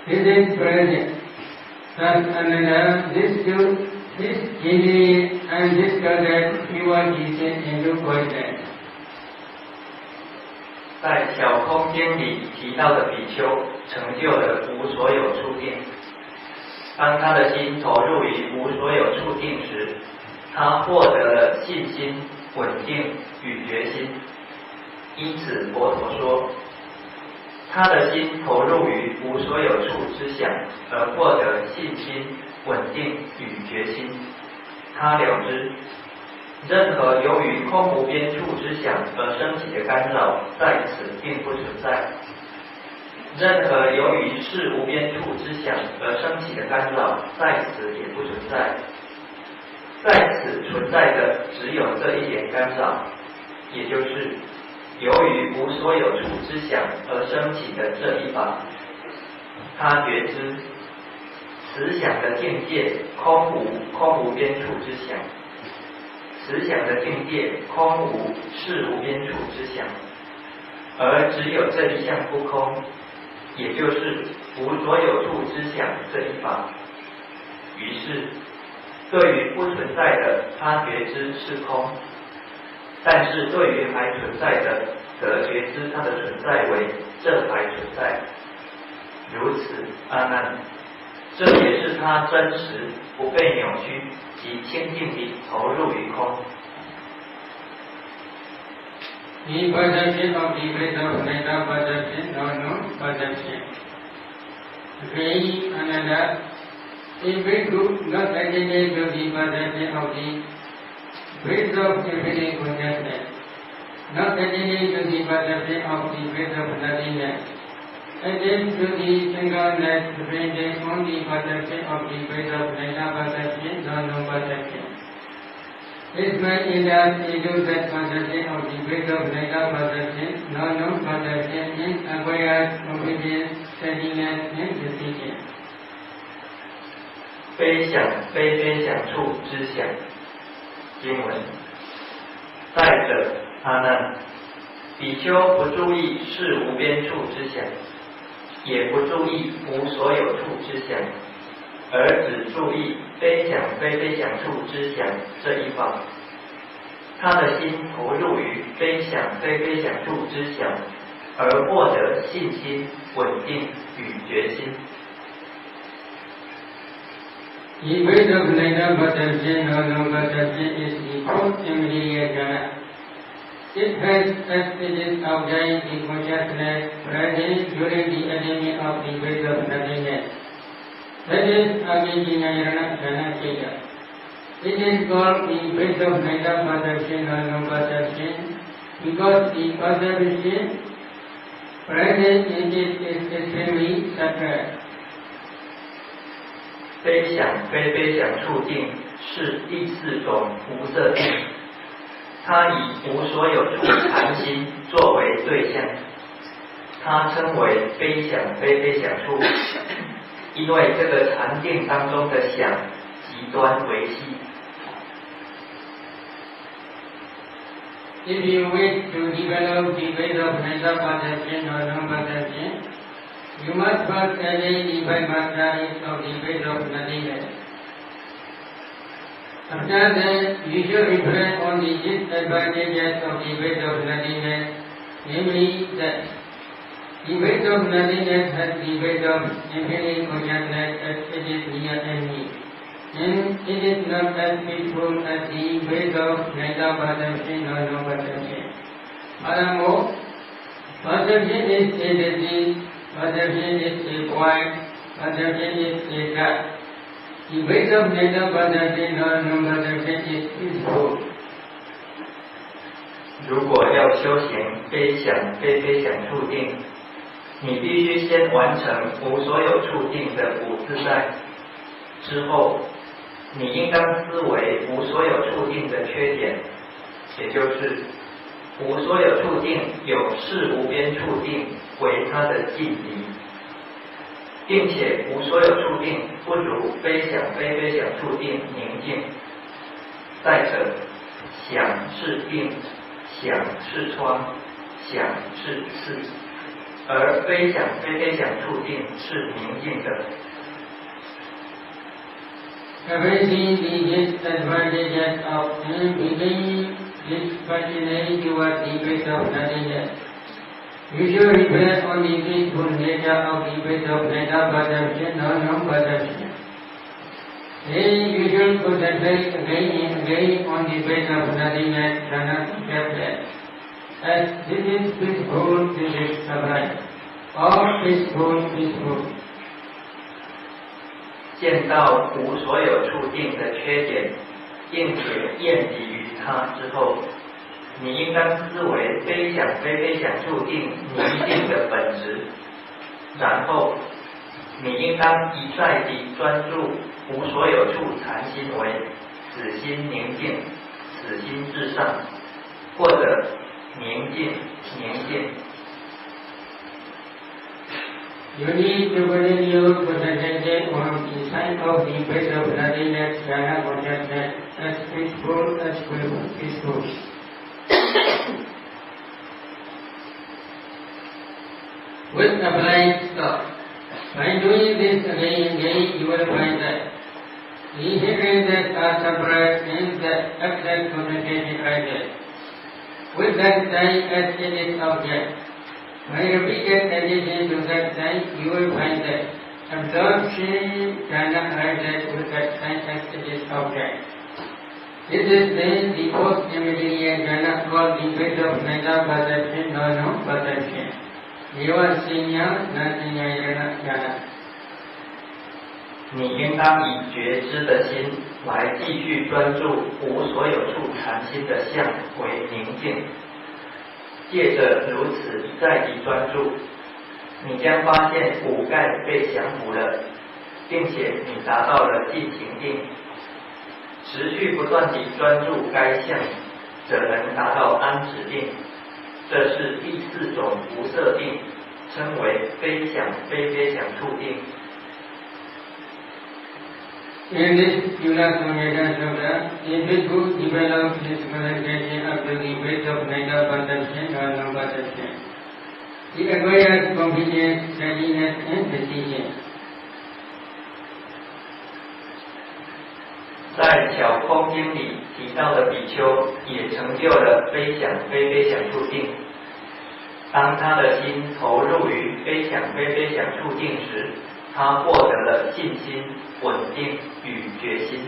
This is present. Thus, another, this too, this injury and this conduct, he was descended into poison. 在小空间里提到的比丘，成就了无所有处定。当他的心投入于无所有处定时，他获得了信心、稳定与决心。因此，佛陀说，他的心投入于无所有处之想，而获得信心、稳定与决心。他了知，任何由于空无边处之想而升起的干扰，在此并不存在；任何由于事无边处之想而升起的干扰，在此也不存在。在此存在的只有这一点干扰，也就是由于无所有处之想而升起的这一法。他觉知此想的境界空无边处之想，此想的境界空无事无边处之想，而只有这一项不空，也就是无所有处之想这一法。于是对于不存在的，他觉知是空，但是对于还存在的，则觉知它的存在为这还存在。如此，阿难，这也是他真实不被扭曲及清净地投入于空。 The perception of the place of mental perception or non-perception. Very another, if we do not attain to the perception of the place of infinite consciousness, not attain to the perception of the place of nothingness, attain to the singleness depending on the perception of the place of mental perception or non-perception. This man enters into that perception of the place of mental perception, non-perception, and acquires obedience, steadiness, and decision. 非想非非想处之想。经文：再者，阿难，比丘不注意事无边处之想，也不注意无所有处之想，而只注意非想非非想处之想这一法。他的心投入于非想非非想处之想，而获得信心、稳定与决心。 The way of mental perception or non-perception is the fourth immediate jhana. It has as its object the consciousness present during the attainment of the way of nothingness. That is Abhijnana Jhana Cheta. It is called the way of mental perception or non-perception because the perception present in it is extremely subtle. 非想非非想处定是第四种无色定，它以无所有处禅心作为对象，它称为非想非非想处，因为这个禅定当中的想极端微细。 If you wish to develop the way of mental perception or non-perception, you must first attain the five masteries of the way of nothingness. After that, you should reflect on the disadvantages of the way of nothingness, namely that the way of nothingness has the way of infinite consciousness as it is near enemy, and it is not as peaceful as the way of mental perception or non-perception. Furthermore, perception is a disease, perception is a point, perception is a dark. The way of mental perception or non-perception is peaceful. 如果要修行非想非非想处定，你必须先完成无所有处定的五自在，之后你应当思维无所有处定的缺点，也就是无所有处定有事无边处定为它的劲敌，并且无所有处定不如非想非非想处定宁静。再者，想是定，想是窗，想是刺， 而非想非想处境是明净的。 Everything the disadvantages of becoming discontinuity towards the base of nothingness. You should reflect on the peaceful nature of the base of metta perception or non-perception. Then you should concentrate again and again on the base of nothingness, jhana concept. As this is peaceful, this is sublime. All peaceful. 见到无所有处境的缺点，并且厌敌于它之后，你应当思维非想非想处境宁静的本质，然后你应当一再地专注无所有处禅心为此心宁静，此心至上，或者宁静。 You need to continue concentration on the sign of the base of nothingness, jhana consciousness, as peaceful. With applied thought. By doing this again, you will find that the hindrances are suppressed and the absent concentration rises. With that sign as it is object. By repeated addition to that sign, you will find that absorption jhana arises with that sign as it is object. This is then the post-immediate jhana called the base of metta perception or non-perception. Nirvasanya Natinyayana jhana. 你应当以觉知的心来继续专注无所有处禅心的相为宁静。借着如此一再地专注，你将发现五盖被降服了，并且你达到了尽情定。持续不断地专注该相，则能达到安止定。这是第四种无色定，称为非想非想处定。 In this Jula Samyata Sutta, the bhikkhu develops his concentration up to the base of metta perception or non-perception. He acquires confidence, steadiness and precision. 在小空经里提到的比丘也成就了非想非想处定。当他的心投入于非想非想处定时，他获得了信心、稳定与决心。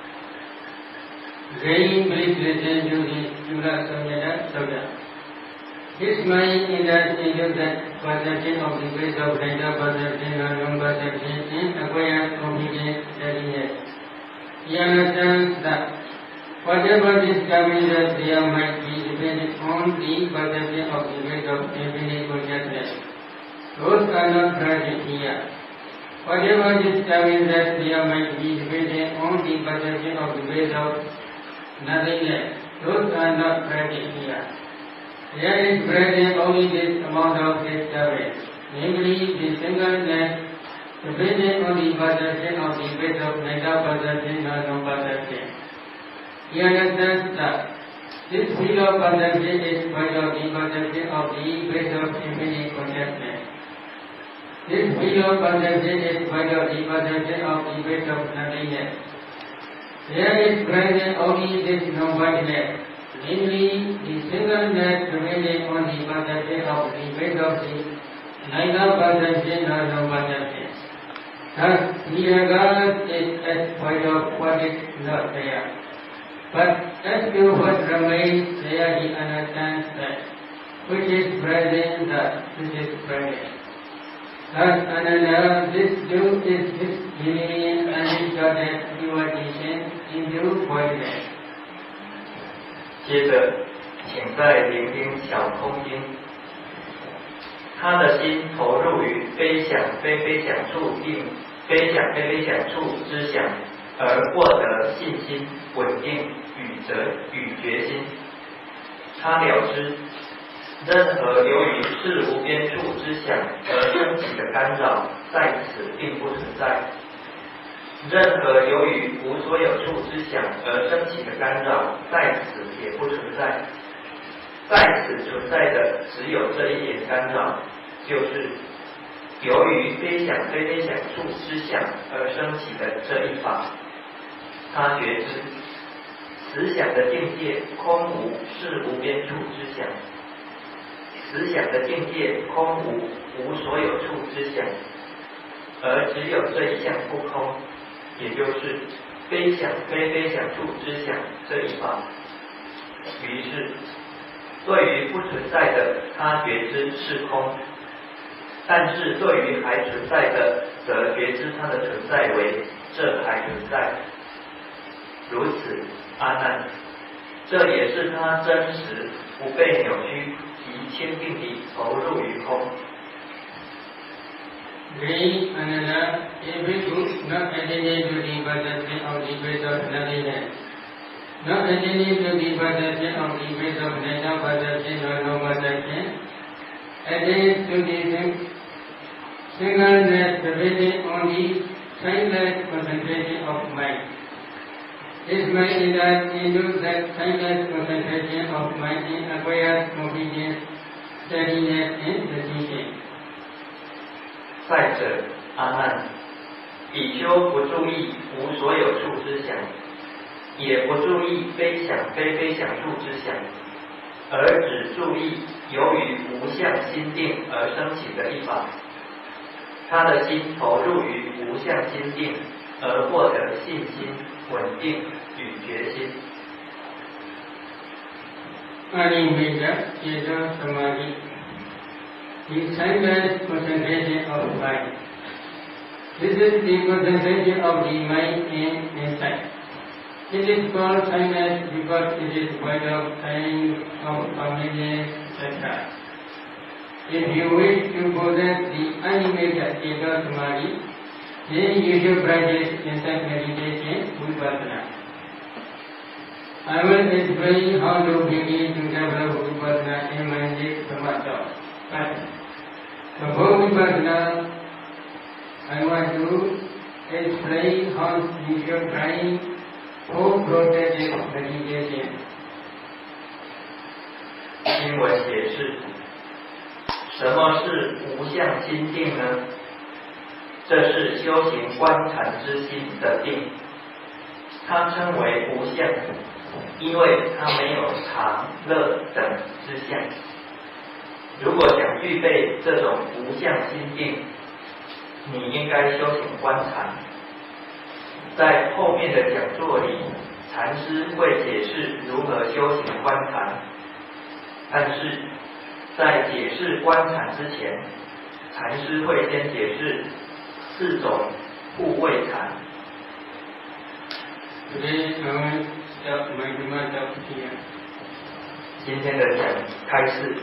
Then please listen to the Jula Samyata Sutta. His mind enters into that perception of the base of metta perception or non-perception and acquires confidence, steadiness. He understands that whatever disturbances there might be dependent on the perception of the base of infinite consciousness. Those are not present here. Whatever disturbances there might be dependent on the perception of the base of nothingness. Those are not present here. There is present only this amount of disturbance, namely the singleness dependent on the perception of the base of metta perception or non-perception. He understands that this field of perception is part of the perception of the base of infinite consciousness. This field of perception is part of the perception of the base of nothingness. There is present only this non-partness, namely the singleness dependent on the perception of the base of the neither perception nor non-perception. Thus, he regards it as part of what is not there. But as to what remains there, he understands that which is present, that which is present. Thus, another, this too is his union and distorted evaluation into voidness. 接着，请再聆听小空经。他的心投入于非想非想处定，非想非想处之想，而获得信心、稳定与决心。他了知，任何由于事无边处之想而升起的干扰，在此并不存在；任何由于无所有处之想而升起的干扰，在此也不存在。在此存在的只有这一点干扰， 就是由于非想非非想处之想而升起的这一法。他觉知此想的境界空无是无边处之想，此想的境界空无无所有处之想，而只有这一项不空，也就是非想非非想处之想这一法。于是对于不存在的他觉知是空，但是对于还存在的则觉知它的存在为这还存在。如此，阿难，这也是他真实不被扭曲及清定地投入于空。 Very another, a bhikkhu not attending to the perception of the place of nothingness, not attending to the perception of the place of nature perception or no perception, attains to the singleness depending on the timeless concentration of mind. His mind is that into that timeless concentration of mind and acquires obedience, steadiness and precision. 再者，阿难，比丘不注意无所有处之想，也不注意非想非非想处之想，而只注意由于无相心定而升起的一法。他的心投入于无相心定，而获得信心、稳定与决心。 Animita Cheta Samadhi, the timeless concentration of mind. This is the concentration of the mind and insight. It is called timeless because it is void of time, of convenience, etc. If you wish to possess the animated Cheta Samadhi, then you should practice insight meditation Vipassana. I will explain how to begin to develop Vipassana in my next semester. But before Vipassana, I want to explain how you should try full-throated meditation. 经文解释，什么是无相心定呢？这是修行观禅之心的定，它称为无相，因为它没有常、乐等之相。如果想具备这种无相心定，你应该修行观禅。在后面的讲座里，禅师会解释如何修行观禅，但是在解释观禅之前，禅师会先解释4种护卫禅。今天的讲开示